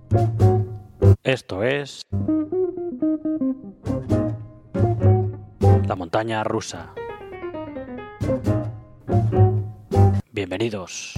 Esto es la montaña rusa. Bienvenidos.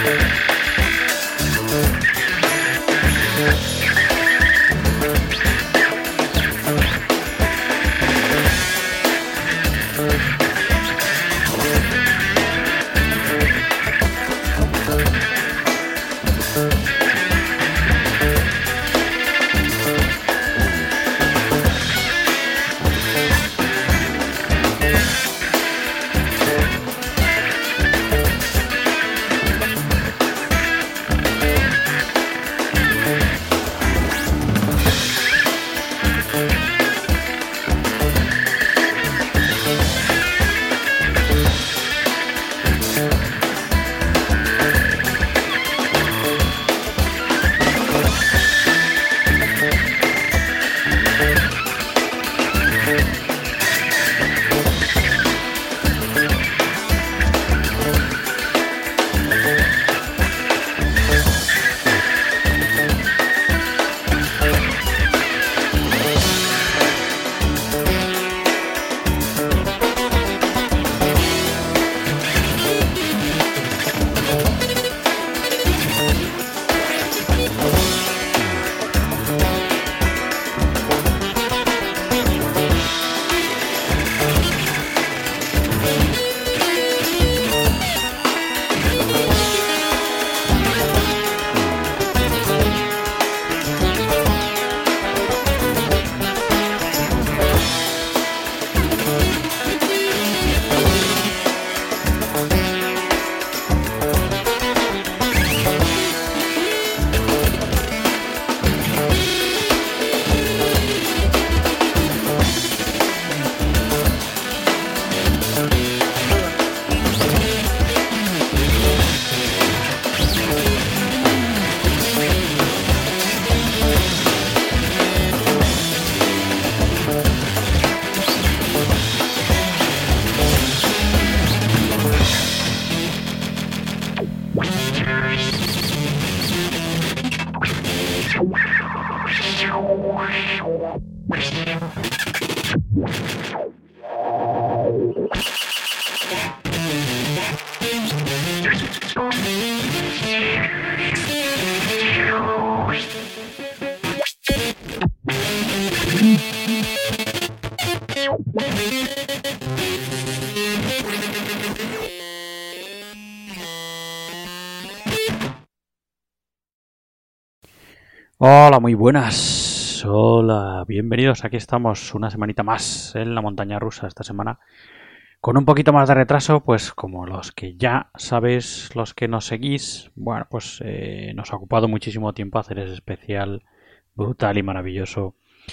Hola, muy buenas. Hola, bienvenidos. Aquí estamos una semanita más en la montaña rusa esta semana. Con un poquito más de retraso, pues como los que ya sabéis, los que nos seguís, bueno, pues nos ha ocupado muchísimo tiempo hacer ese especial brutal y maravilloso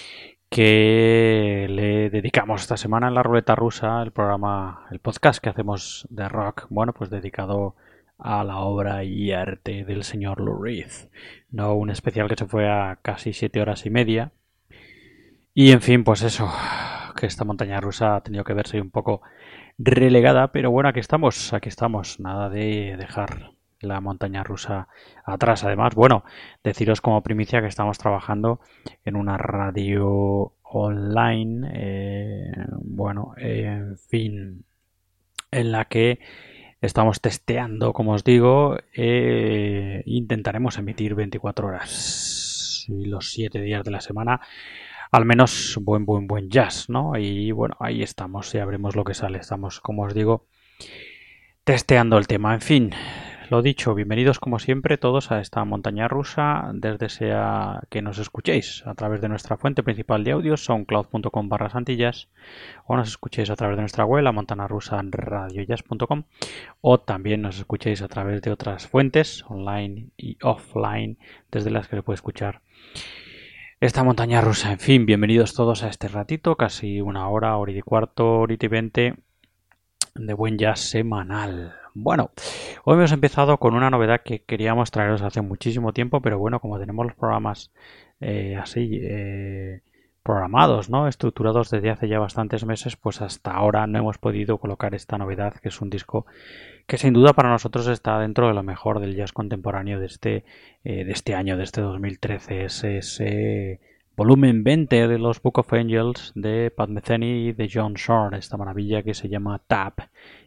que le dedicamos esta semana en la ruleta rusa, el programa, el podcast que hacemos de rock, bueno, pues dedicado a la obra y arte del señor Lou Reed. No, un especial que se fue a casi 7 horas y media. Y en fin, pues eso, que esta montaña rusa ha tenido que verse un poco relegada, pero bueno, aquí estamos, nada de dejar la montaña rusa atrás. Además, bueno, deciros como primicia que estamos trabajando en una radio online, en fin, en la que estamos testeando, como os digo, intentaremos emitir 24 horas y los 7 días de la semana, al menos buen jazz, ¿no? Y bueno, ahí estamos, ya veremos lo que sale. Estamos, como os digo, testeando el tema. En fin, lo dicho, bienvenidos como siempre todos a esta montaña rusa, desde sea que nos escuchéis a través de nuestra fuente principal de audios, soundcloud.com/santillas, o nos escuchéis a través de nuestra web, la montanarrusa.radiojazz.com, o también nos escuchéis a través de otras fuentes, online y offline, desde las que se puede escuchar esta montaña rusa. En fin, bienvenidos todos a este ratito, casi una hora, hora y cuarto, horita y 20 de buen jazz semanal. Bueno, hoy hemos empezado con una novedad que queríamos traeros hace muchísimo tiempo, pero bueno, como tenemos los programas programados, ¿no? Estructurados desde hace ya bastantes meses, pues hasta ahora no hemos podido colocar esta novedad, que es un disco que sin duda para nosotros está dentro de lo mejor del jazz contemporáneo de este año, de este 2013. Es ese volumen 20 de los Book of Angels de Pat Metheny y de John Shore, esta maravilla que se llama Tap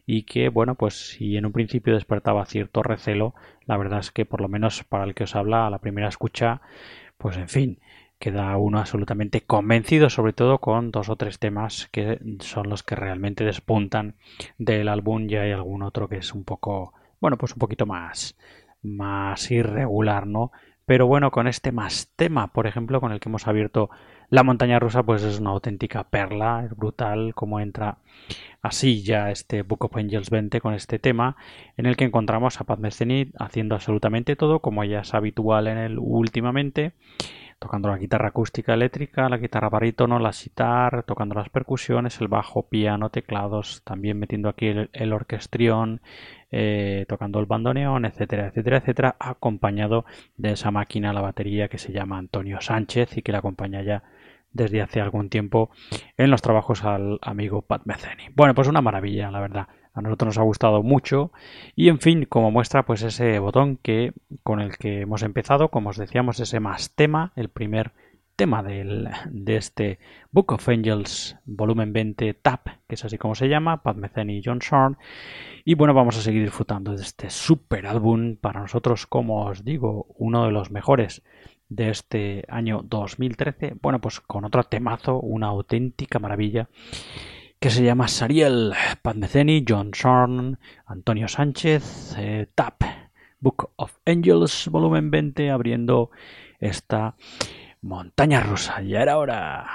y que, bueno, pues si en un principio despertaba cierto recelo, la verdad es que por lo menos para el que os habla a la primera escucha, pues en fin, queda uno absolutamente convencido, sobre todo con 2 o 3 temas que son los que realmente despuntan del álbum. Ya hay algún otro que es un poco, bueno, pues un poquito más irregular, ¿no? Pero bueno, con este más tema, por ejemplo, con el que hemos abierto la montaña rusa, pues es una auténtica perla, es brutal cómo entra así ya este Book of Angels 20 con este tema, en el que encontramos a Pat Metheny haciendo absolutamente todo, como ya es habitual en él últimamente, tocando la guitarra acústica eléctrica, la guitarra barítono, la sitar, tocando las percusiones, el bajo, piano, teclados, también metiendo aquí el orquestrión, tocando el bandoneón, etcétera, etcétera, etcétera, acompañado de esa máquina, la batería que se llama Antonio Sánchez y que le acompaña ya desde hace algún tiempo en los trabajos al amigo Pat Metheny. Bueno, pues una maravilla, la verdad. A nosotros nos ha gustado mucho y, en fin, como muestra pues ese botón con el que hemos empezado, como os decíamos, ese más tema, el primer tema de este Book of Angels volumen 20 TAP, que es así como se llama, Pat Metheny y John Zorn. Y bueno, vamos a seguir disfrutando de este super álbum, para nosotros, como os digo, uno de los mejores de este año 2013. Bueno, pues con otro temazo, una auténtica maravilla, que se llama Sariel, Pat Metheny, John Zorn, Antonio Sánchez, TAP, Book of Angels, volumen 20, abriendo esta montaña rusa. Ya era hora.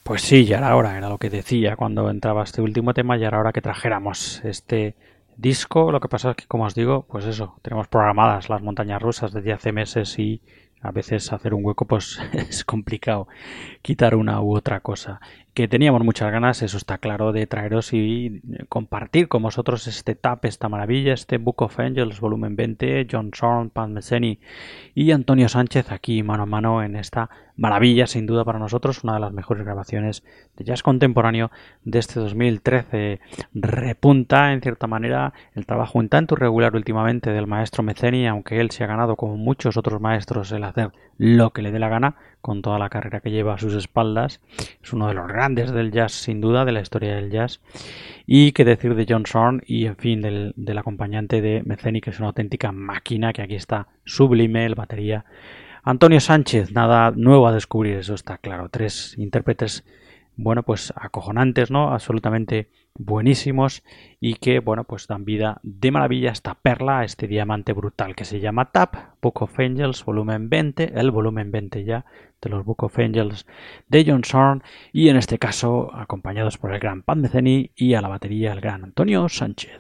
Pues sí, ya era hora, era lo que decía cuando entraba este último tema, ya era hora que trajéramos este disco. Lo que pasa es que, como os digo, pues eso, tenemos programadas las montañas rusas desde hace meses y a veces hacer un hueco pues es complicado quitar una u otra cosa. Que teníamos muchas ganas, eso está claro, de traeros y compartir con vosotros este tap, esta maravilla, este Book of Angels, volumen 20, John Zorn, Pat Metheny y Antonio Sánchez aquí mano a mano en esta maravilla, sin duda para nosotros, una de las mejores grabaciones de jazz contemporáneo de este 2013. Repunta, en cierta manera, el trabajo un tanto irregular últimamente del maestro Metheny, aunque él se ha ganado, como muchos otros maestros, el hacer lo que le dé la gana, con toda la carrera que lleva a sus espaldas. Es uno de los grandes del jazz, sin duda, de la historia del jazz. Y qué decir de John Zorn y, en fin, del acompañante de Metheny, que es una auténtica máquina, que aquí está sublime, el batería Antonio Sánchez. Nada nuevo a descubrir, eso está claro. 3 intérpretes, bueno, pues acojonantes, ¿no? Absolutamente buenísimos y que, bueno, pues dan vida de maravilla a esta perla, a este diamante brutal que se llama Tap, Book of Angels, volumen 20, el volumen 20 ya de los Book of Angels de John Zorn, y en este caso acompañados por el gran Pat Metheny y a la batería el gran Antonio Sánchez.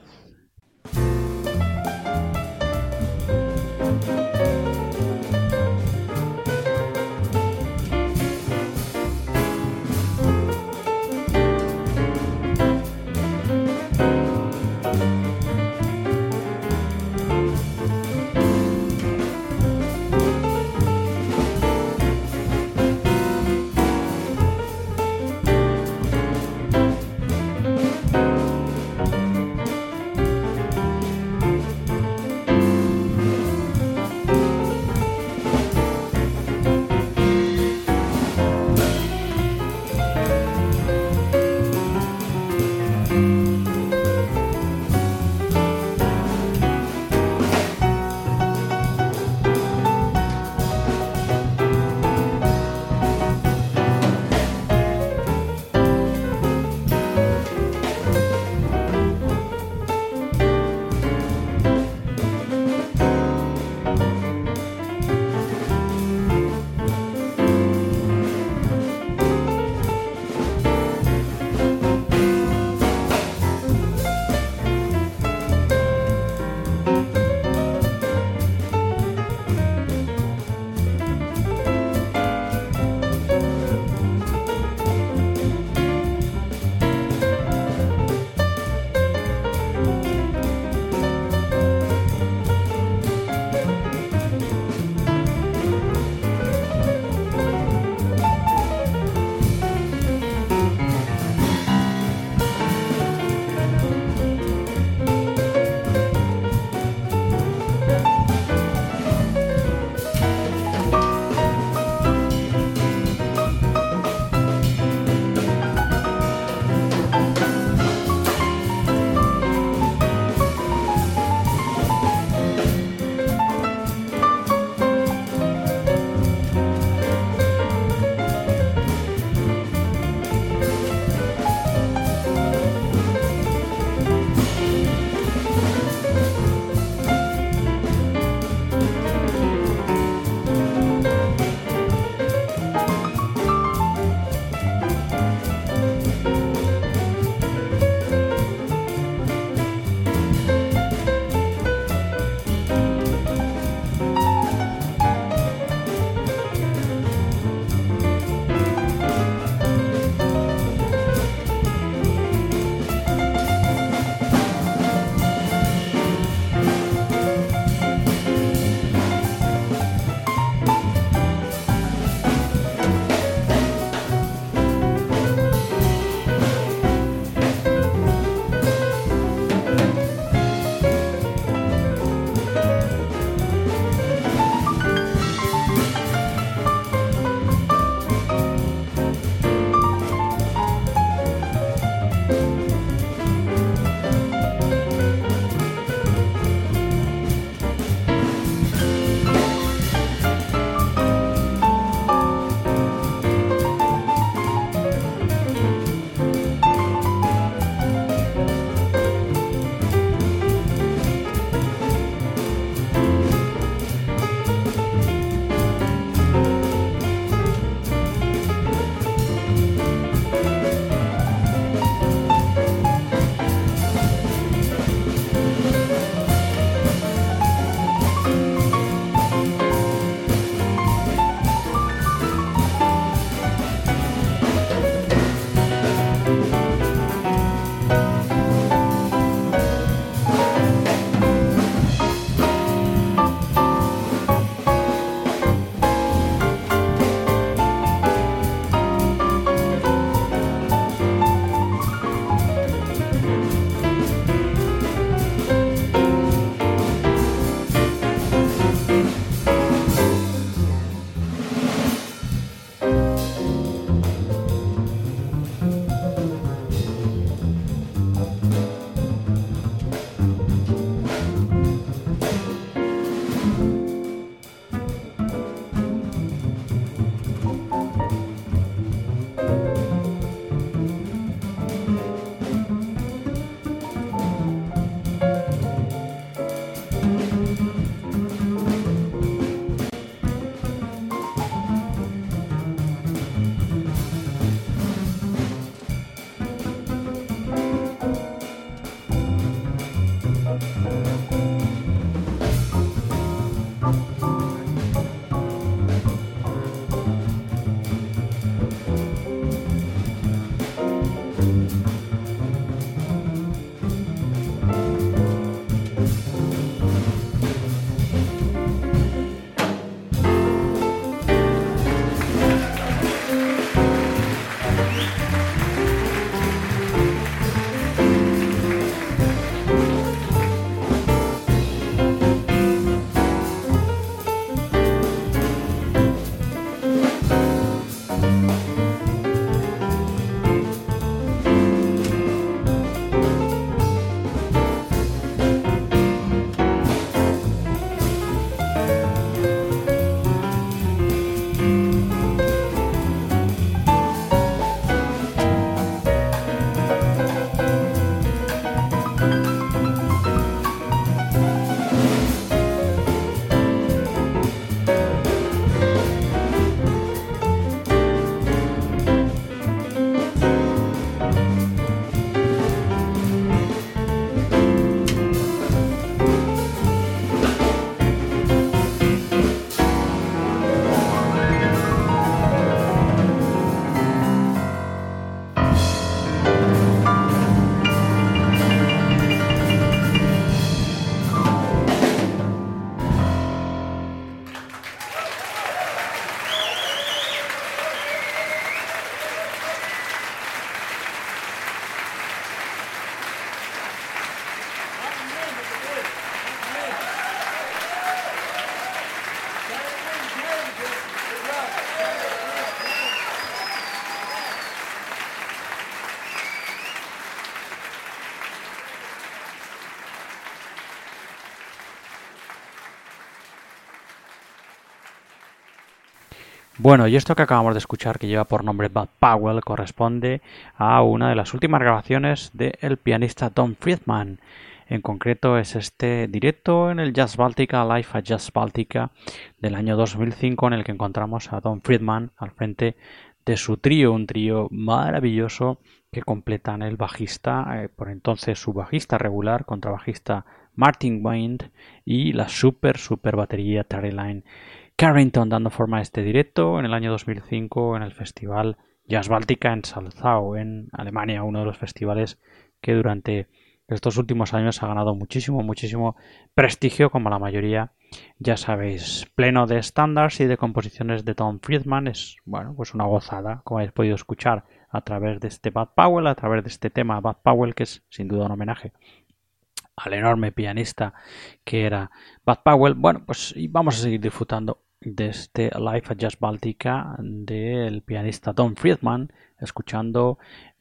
Bueno, y esto que acabamos de escuchar, que lleva por nombre Bud Powell, corresponde a una de las últimas grabaciones del pianista Tom Friedman. En concreto es este directo en el Jazz Baltica, Live at Jazz Baltica del año 2005, en el que encontramos a Tom Friedman al frente de su trío, un trío maravilloso que completan el bajista, por entonces su bajista regular, contrabajista Martin Wind, y la super batería Terry Lyne Carrington, dando forma a este directo en el año 2005 en el festival Jazz Baltica en Salzau, en Alemania, uno de los festivales que durante estos últimos años ha ganado muchísimo prestigio, como la mayoría, ya sabéis, pleno de estándares y de composiciones de Tom Friedman. Es, bueno, pues una gozada, como habéis podido escuchar a través de este Bud Powell, a través de este tema Bud Powell, que es sin duda un homenaje al enorme pianista que era Bud Powell. Bueno, pues y vamos a seguir disfrutando de este Live at Jazz Baltica del pianista Tom Friedman, escuchando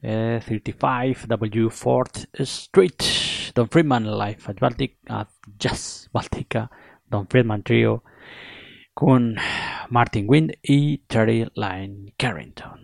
35W 4th Street. Tom Friedman Live at Jazz Baltica, Tom Friedman Trio con Martin Wind y Terry Lyne Carrington.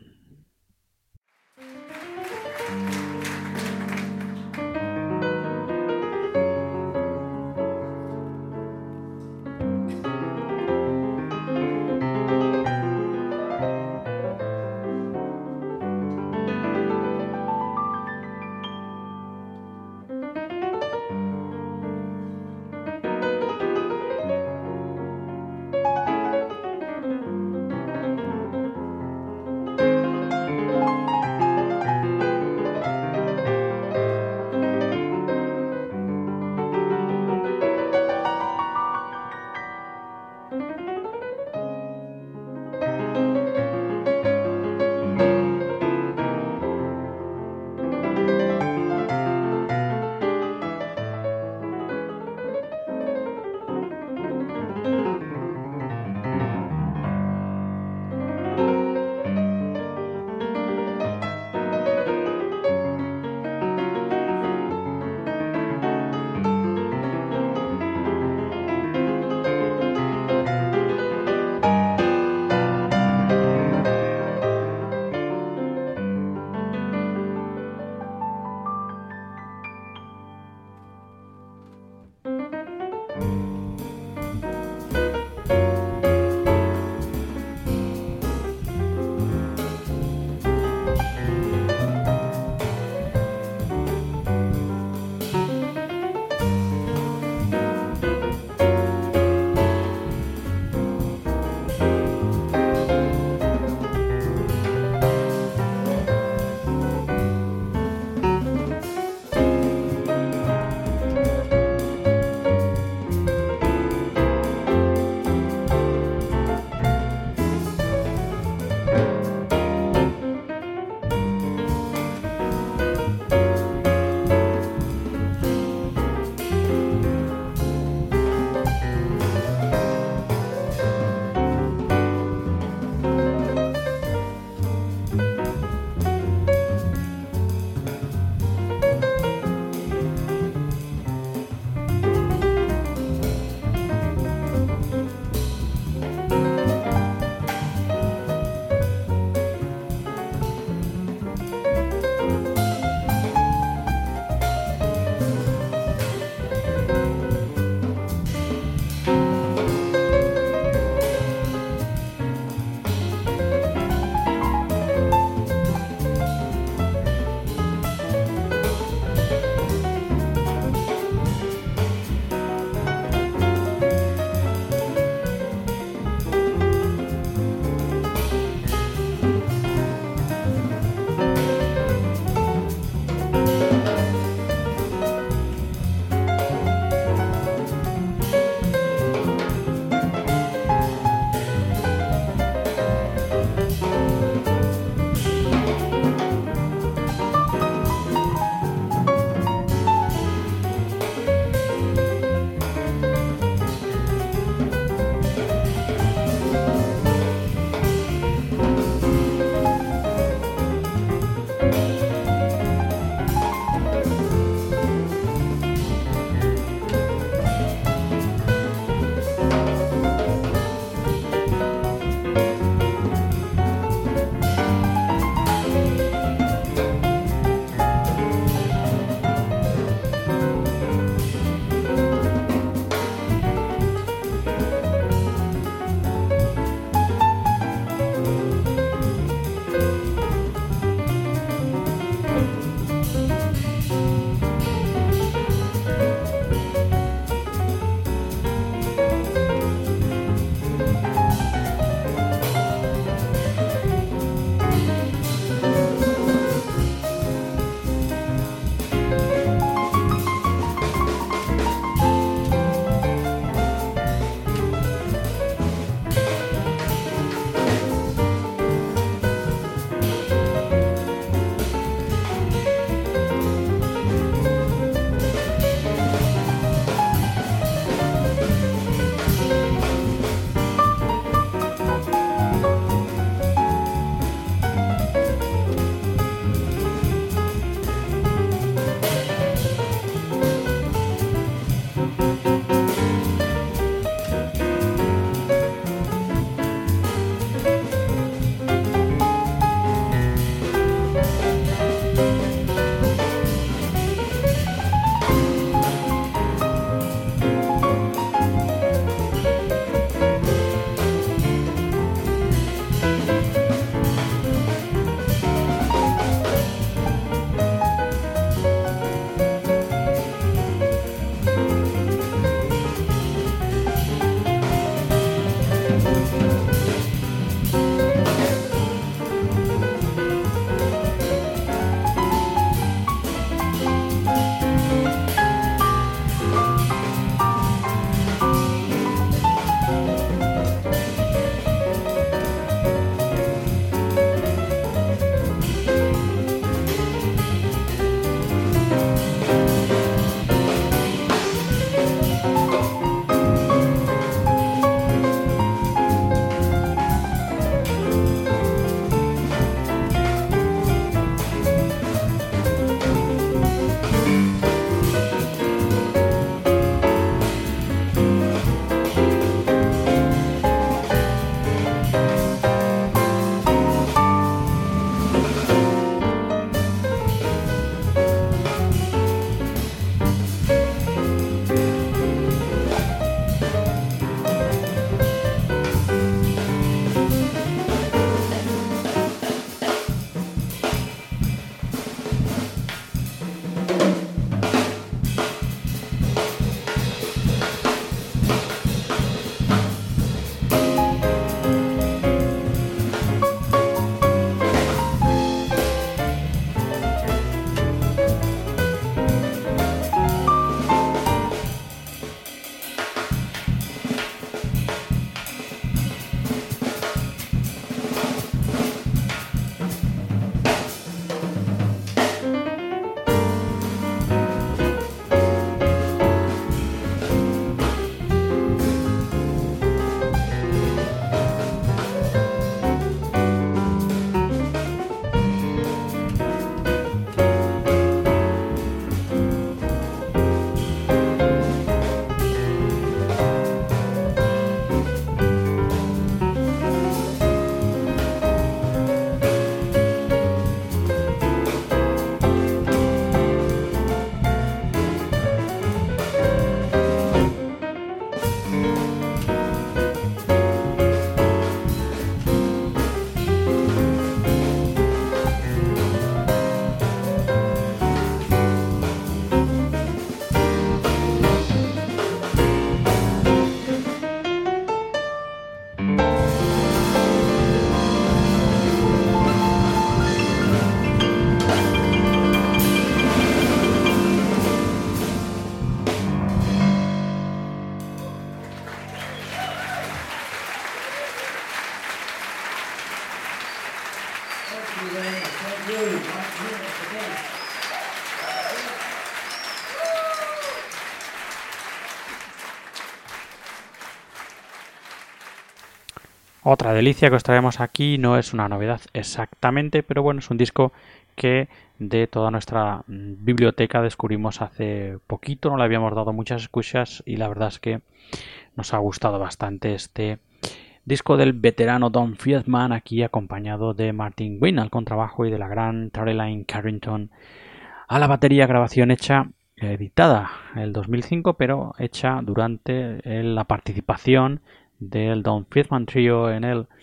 Otra delicia que os traemos aquí, no es una novedad exactamente, pero bueno, es un disco que de toda nuestra biblioteca descubrimos hace poquito, no le habíamos dado muchas escuchas y la verdad es que nos ha gustado bastante este disco del veterano Don Friedman, aquí acompañado de Martin Wynn al contrabajo y de la gran Caroline Carrington a la batería, grabación hecha, editada en el 2005, pero hecha durante la participación del Don Friedman Trio en el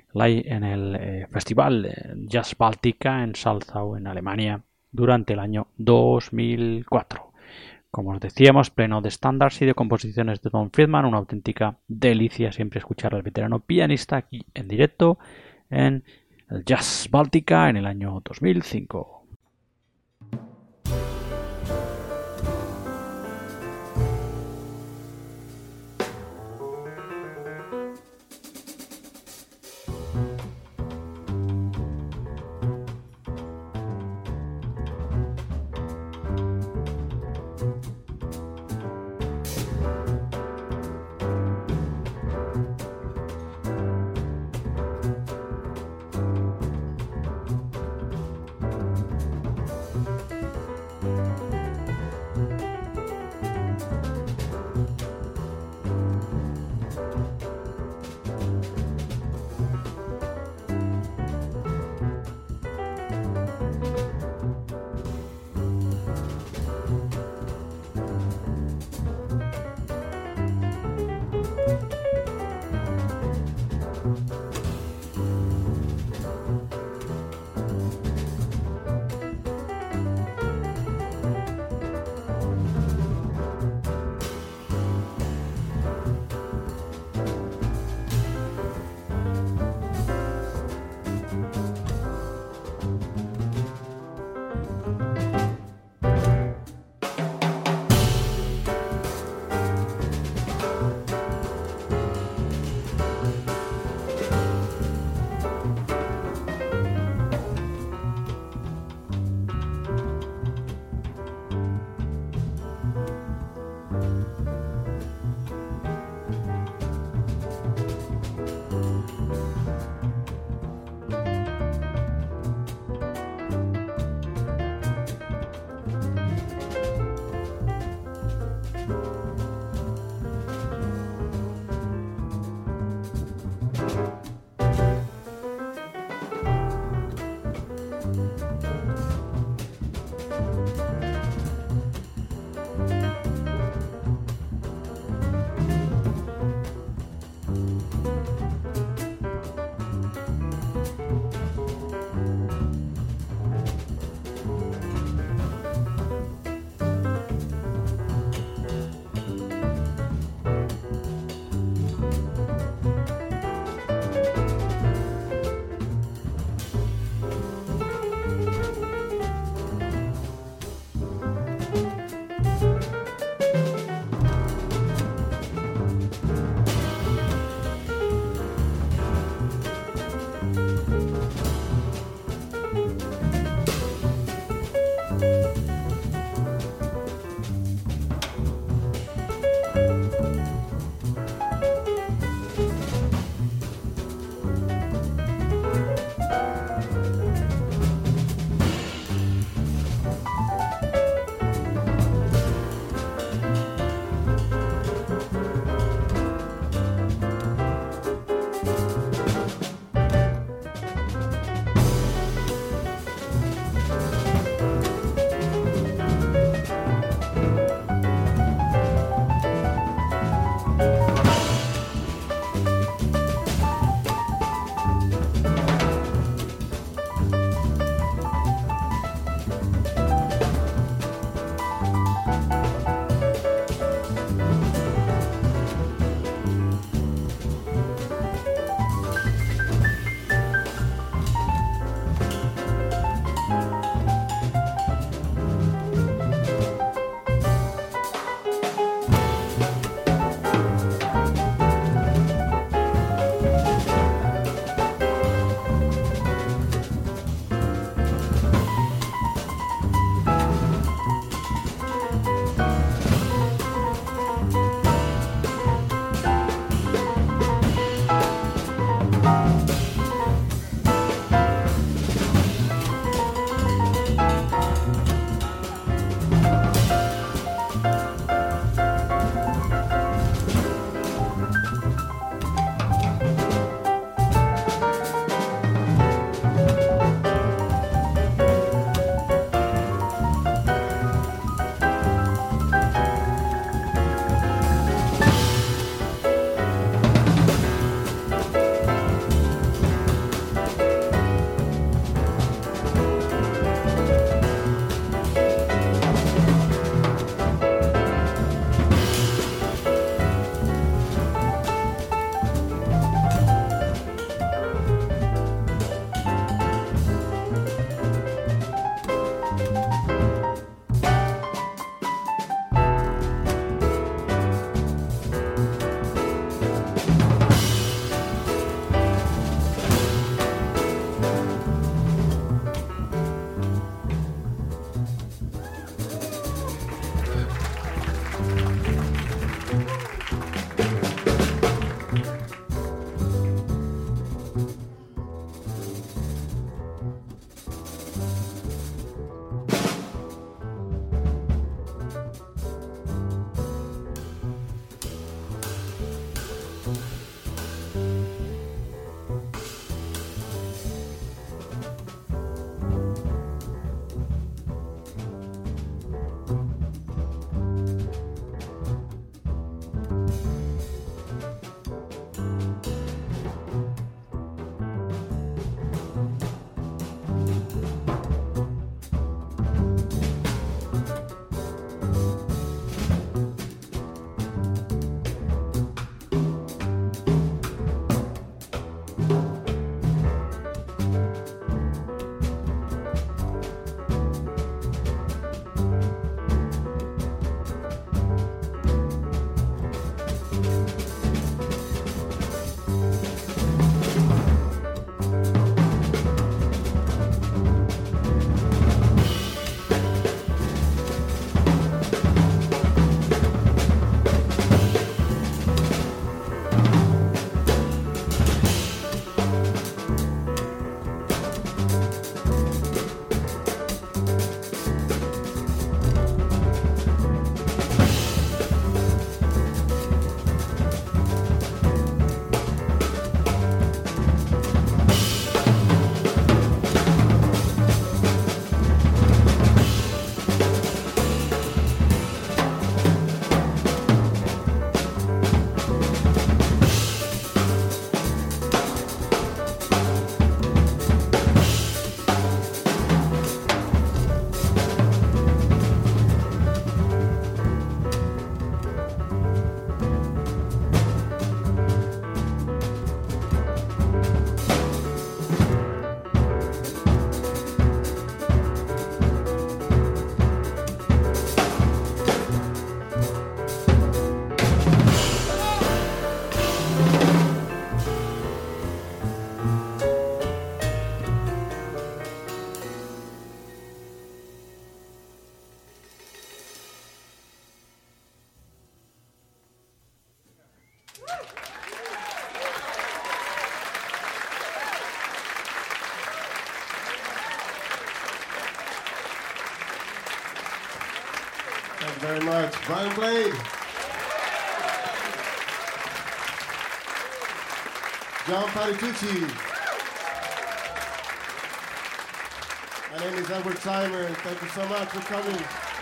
Festival Jazz Baltica en Salzau, en Alemania, durante el año 2004. Como os decíamos, pleno de estándares y de composiciones de Don Friedman, una auténtica delicia siempre escuchar al veterano pianista aquí en directo en el Jazz Baltica en el año 2005. you very much. Brian Blade. John Patitucci. My name is Edward Simon. Thank you so much for coming.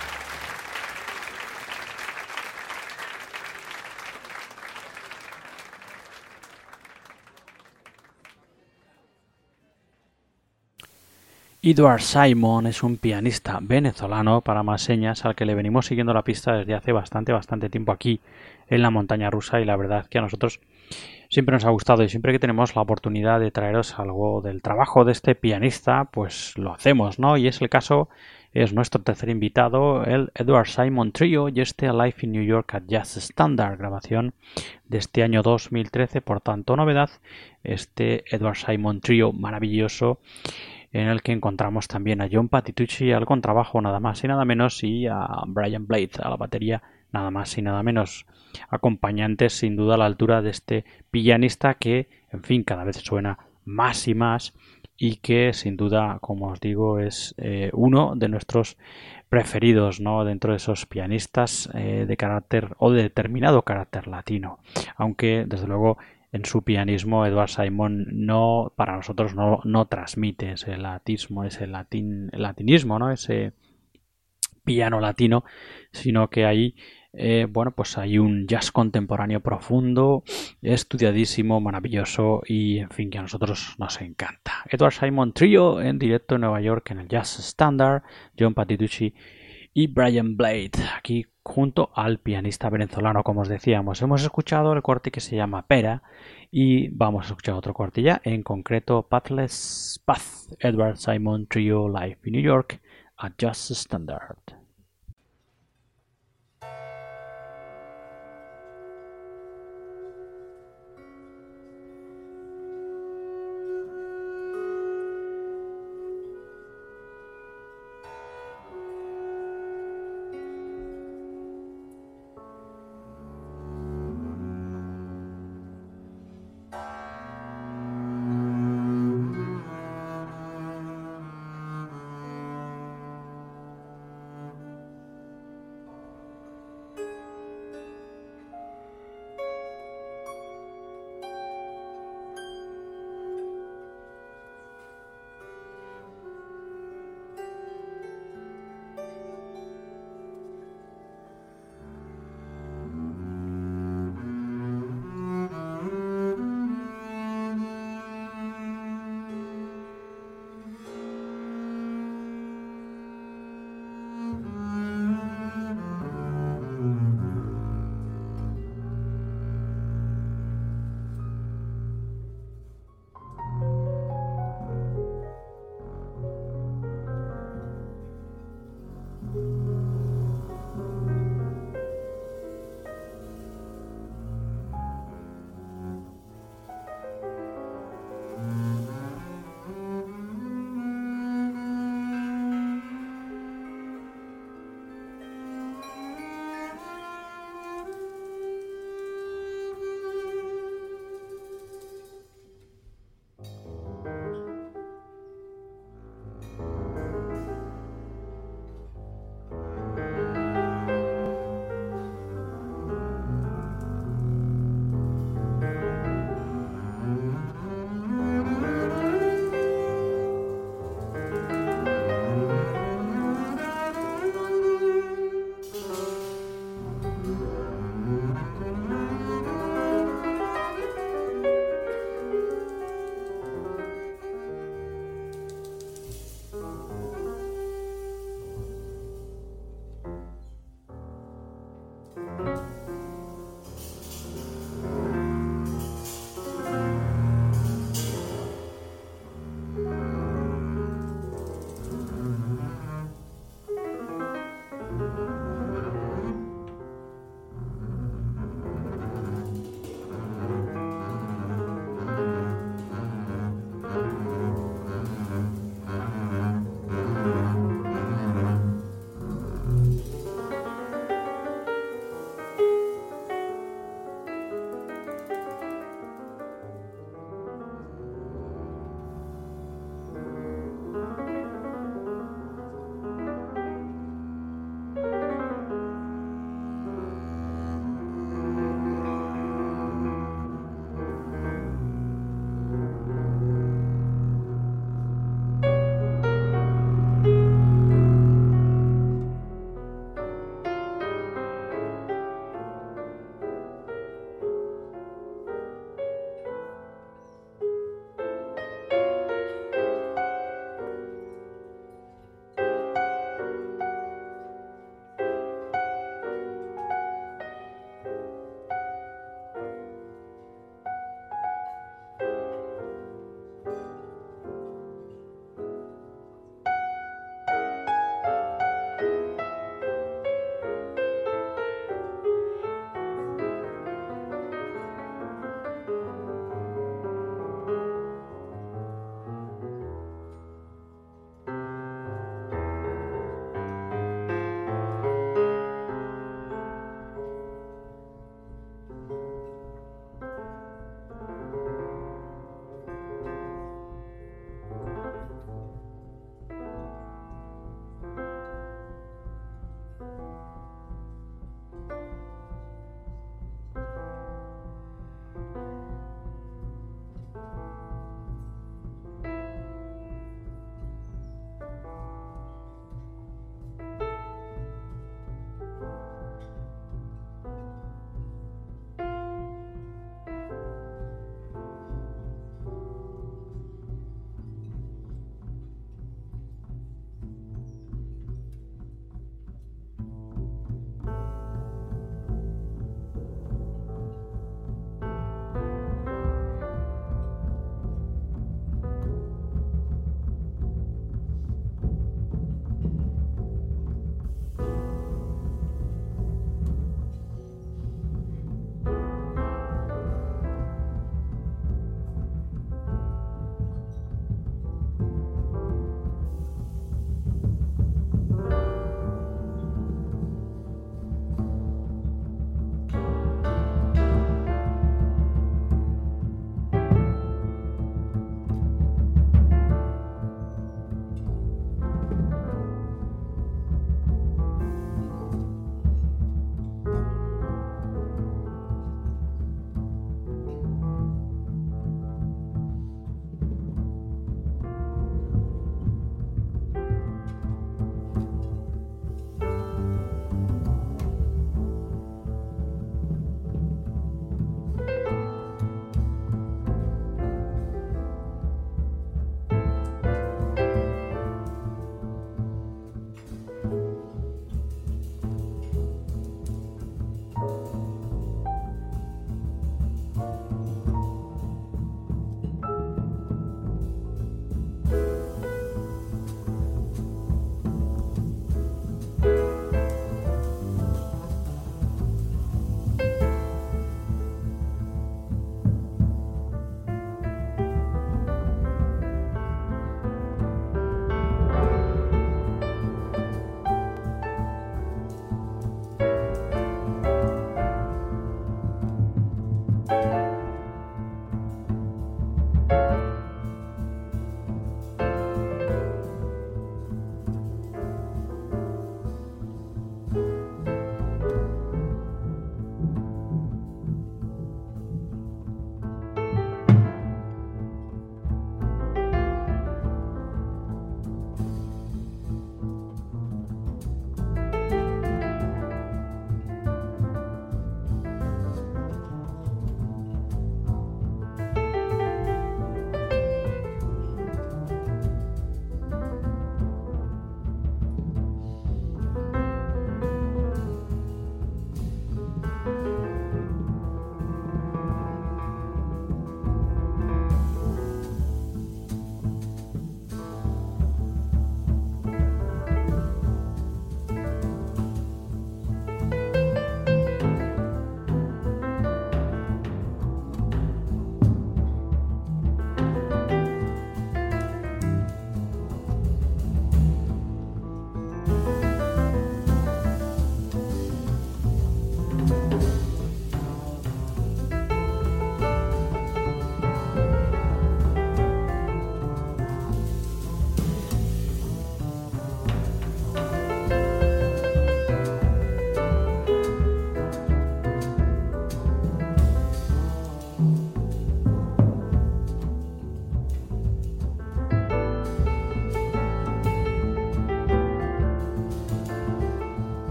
Edward Simon es un pianista venezolano, para más señas, al que le venimos siguiendo la pista desde hace bastante tiempo aquí en la montaña rusa, y la verdad que a nosotros siempre nos ha gustado, y siempre que tenemos la oportunidad de traeros algo del trabajo de este pianista, pues lo hacemos, ¿no? Y es el caso, es nuestro tercer invitado, el Edward Simon Trio, y este Live in New York at Jazz Standard, grabación de este año 2013, por tanto novedad, este Edward Simon Trio maravilloso, en el que encontramos también a John Patitucci al contrabajo, nada más y nada menos, y a Brian Blade a la batería, nada más y nada menos. Acompañantes sin duda a la altura de este pianista que, en fin, cada vez suena más y más, y que sin duda, como os digo, es uno de nuestros preferidos, ¿no?, dentro de esos pianistas de carácter o de determinado carácter latino, aunque desde luego en su pianismo Edward Simon no, para nosotros no transmite ese latismo, ese latinismo, ¿no?, ese piano latino, sino que ahí bueno, pues hay un jazz contemporáneo profundo, estudiadísimo, maravilloso, y en fin, que a nosotros nos encanta. Edward Simon Trio en directo en Nueva York en el Jazz Standard, John Patitucci y Brian Blade, aquí junto al pianista venezolano, como os decíamos. Hemos escuchado el corte que se llama Pera, y vamos a escuchar otro corte ya, en concreto Pathless Path, Edward Simon Trio Live in New York at Jazz Standard.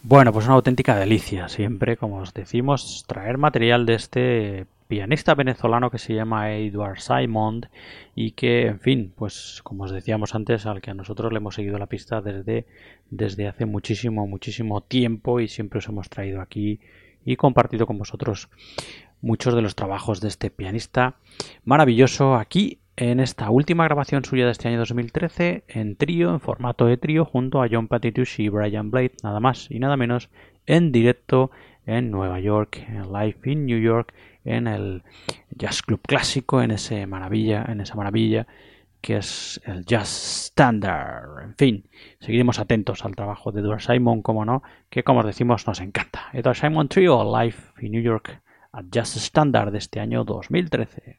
Bueno, pues una auténtica delicia siempre, como os decimos, traer material de este pianista venezolano que se llama Edward Simon y que, en fin, pues como os decíamos antes, al que a nosotros le hemos seguido la pista desde hace muchísimo tiempo y siempre os hemos traído aquí y compartido con vosotros muchos de los trabajos de este pianista maravilloso aquí en esta última grabación suya de este año 2013 en trío, en formato de trío, junto a John Patitucci y Brian Blade, nada más y nada menos, en directo en Nueva York, en Live in New York, en el Jazz Club Clásico, en esa maravilla que es el Jazz Standard. En fin, seguiremos atentos al trabajo de Edward Simon, como no, que como os decimos nos encanta. Edward Simon Trio, Live in New York, al Jazz Standard de este año 2013.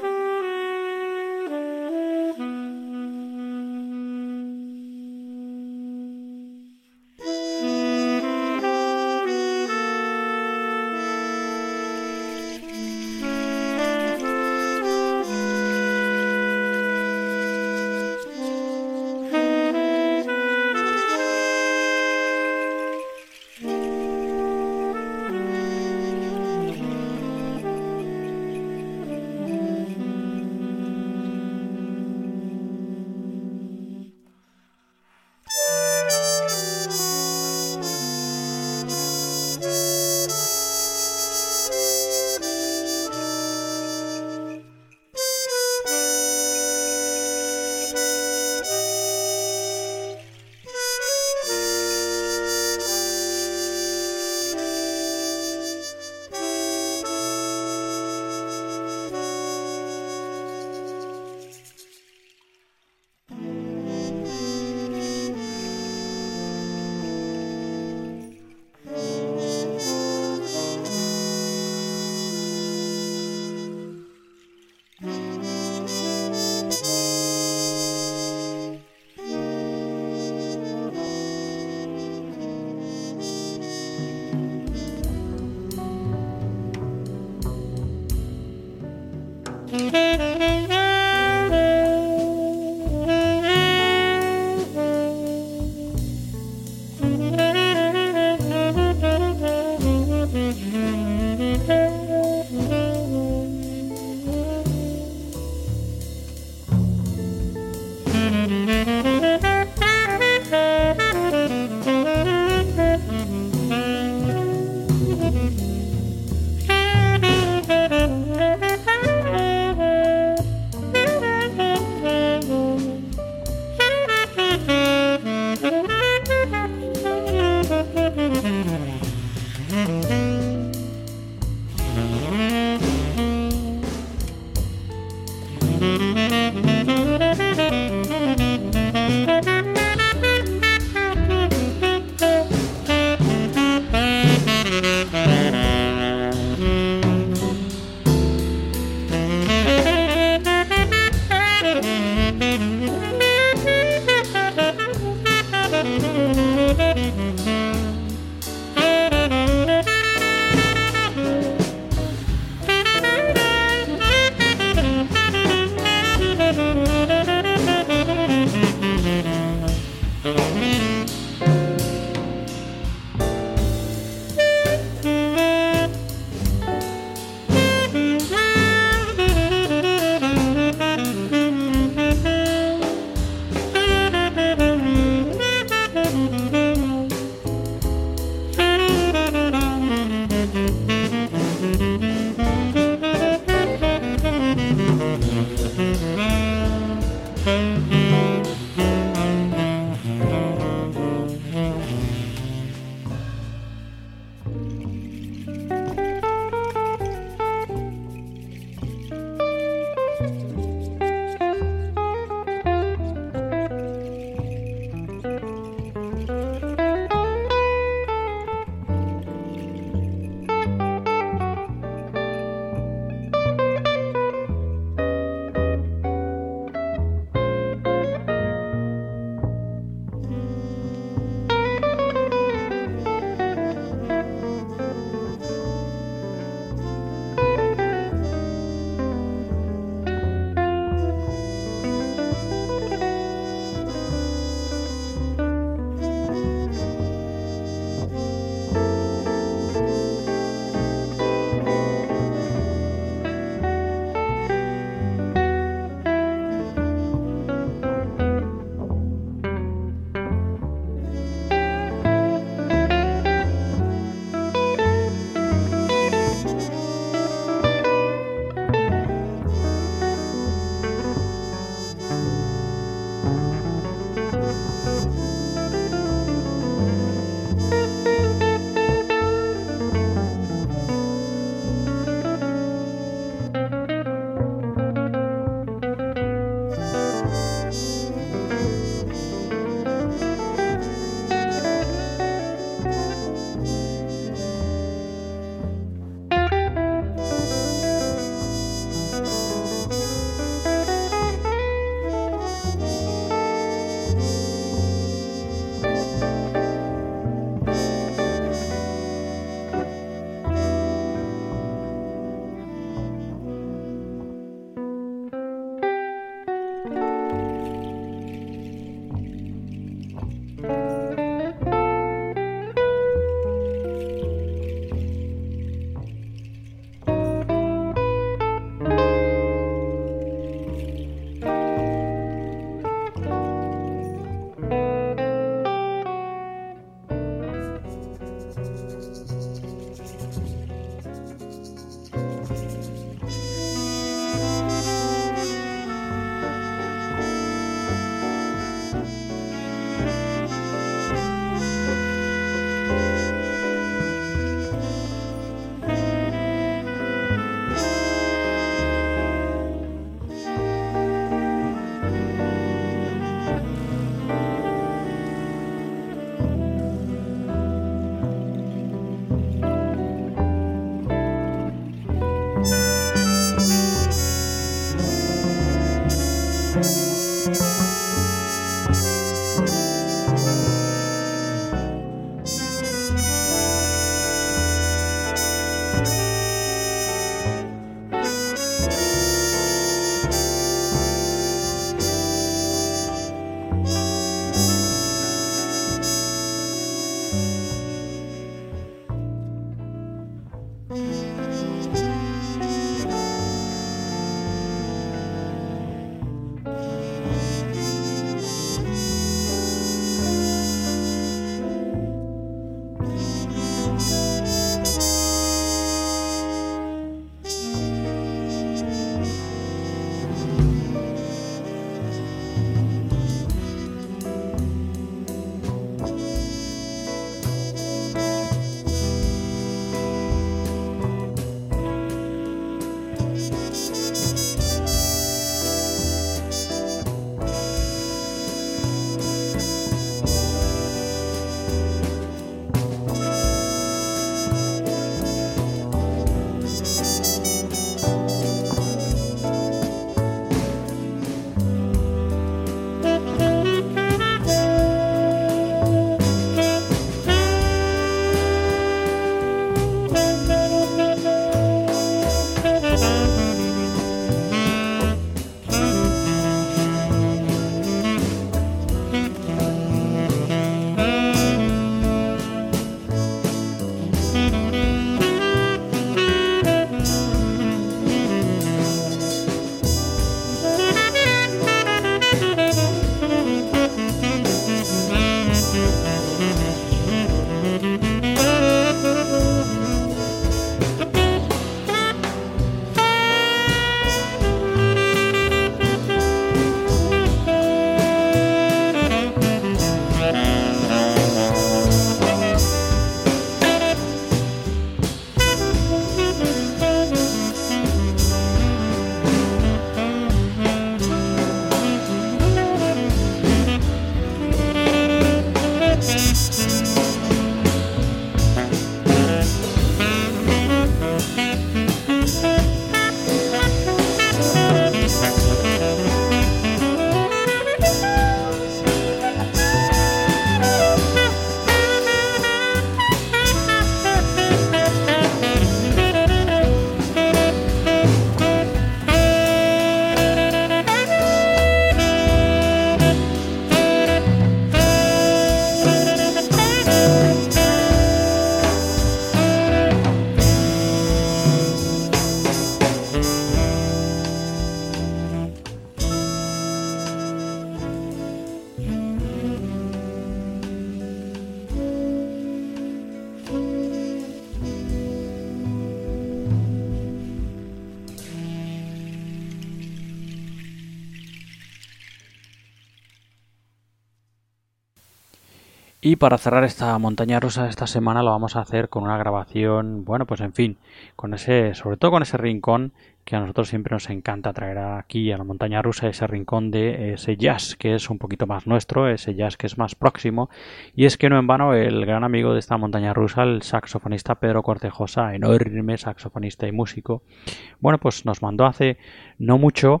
Y para cerrar esta montaña rusa de esta semana lo vamos a hacer con una grabación, bueno, pues en fin, con ese, sobre todo con ese rincón que a nosotros siempre nos encanta traer aquí a la montaña rusa, ese rincón de ese jazz que es un poquito más nuestro, ese jazz que es más próximo. Y es que no en vano el gran amigo de esta montaña rusa, el saxofonista Pedro Cortejosa, enorme saxofonista y músico, bueno, pues nos mandó hace no mucho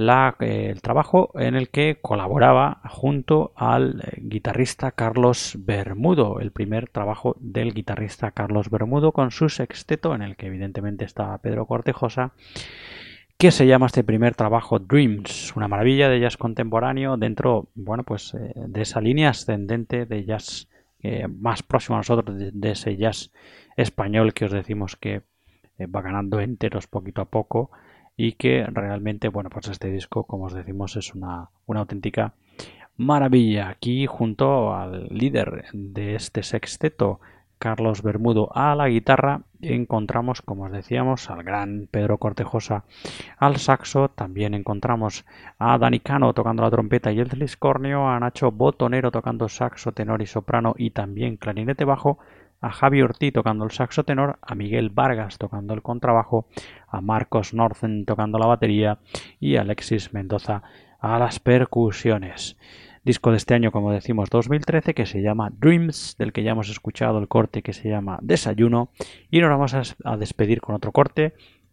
el trabajo en el que colaboraba junto al guitarrista Carlos Bermudo, el primer trabajo del guitarrista Carlos Bermudo con su sexteto, en el que evidentemente estaba Pedro Cortejosa, que se llama este primer trabajo Dreams, una maravilla de jazz contemporáneo dentro, bueno, pues de esa línea ascendente de jazz más próximo a nosotros, de ese jazz español que os decimos que va ganando enteros poquito a poco y que realmente, bueno, pues este disco, como os decimos, es una auténtica maravilla. Aquí junto al líder de este sexteto, Carlos Bermudo, a la guitarra, encontramos, como os decíamos, al gran Pedro Cortejosa al saxo. También encontramos a Dani Cano tocando la trompeta y el fliscornio, a Nacho Botonero tocando saxo, tenor y soprano y también clarinete bajo, a Javi Ortiz tocando el saxo tenor, a Miguel Vargas tocando el contrabajo, a Marcos Norzen tocando la batería y a Alexis Mendoza a las percusiones. Disco de este año, como decimos, 2013, que se llama Dreams, del que ya hemos escuchado el corte que se llama Desayuno, y nos vamos a despedir con otro corte.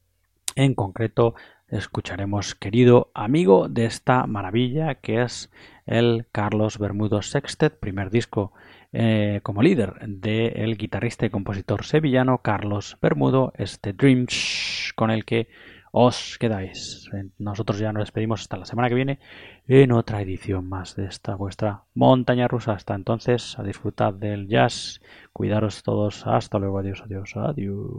En concreto, escucharemos Querido Amigo de esta maravilla que es el Carlos Bermudo Sextet, primer disco como líder del guitarrista y compositor sevillano Carlos Bermudo, este Dreams con el que os quedáis. Nosotros ya nos despedimos hasta la semana que viene en otra edición más de esta vuestra montaña rusa. Hasta entonces, a disfrutar del jazz, cuidaros todos, hasta luego, adiós, adiós, adiós.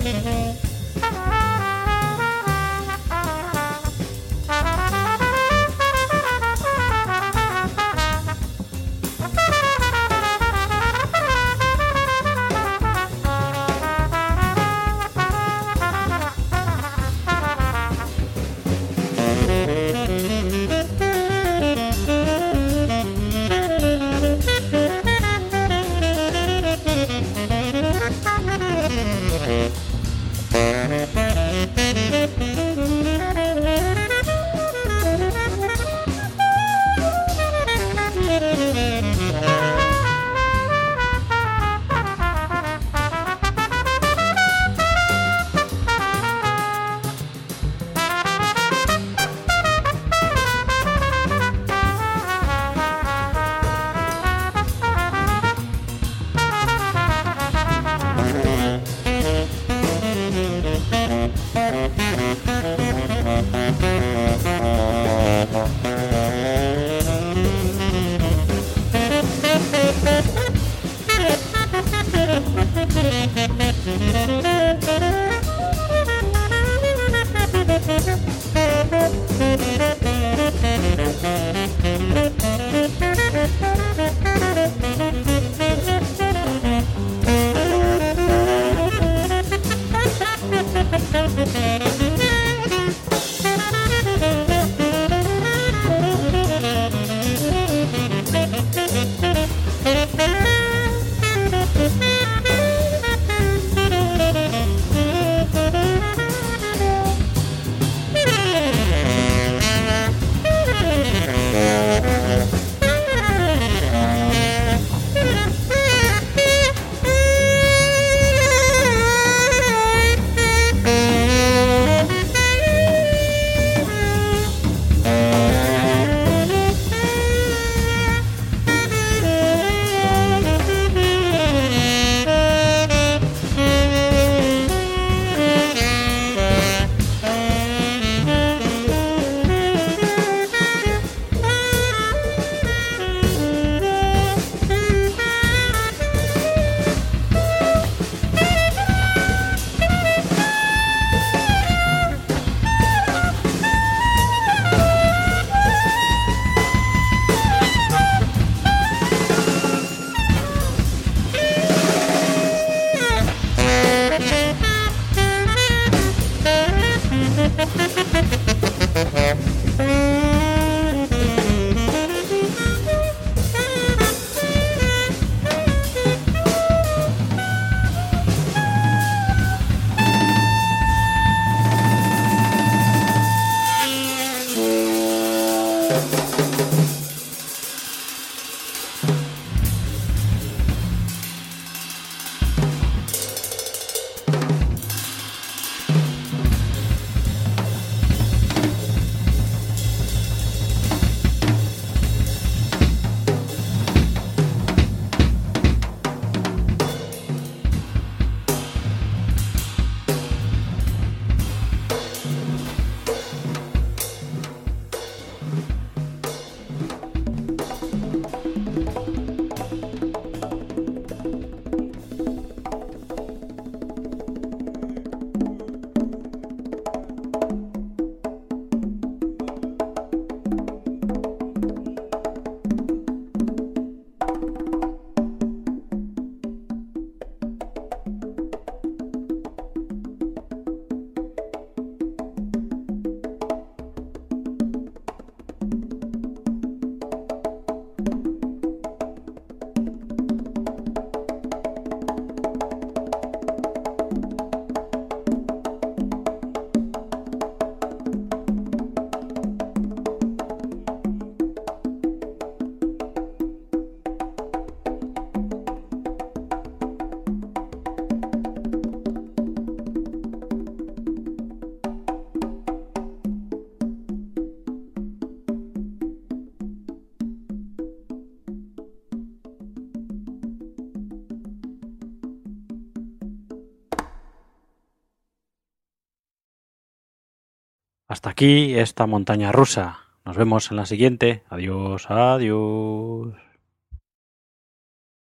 Hasta aquí esta montaña rusa. Nos vemos en la siguiente. Adiós, adiós.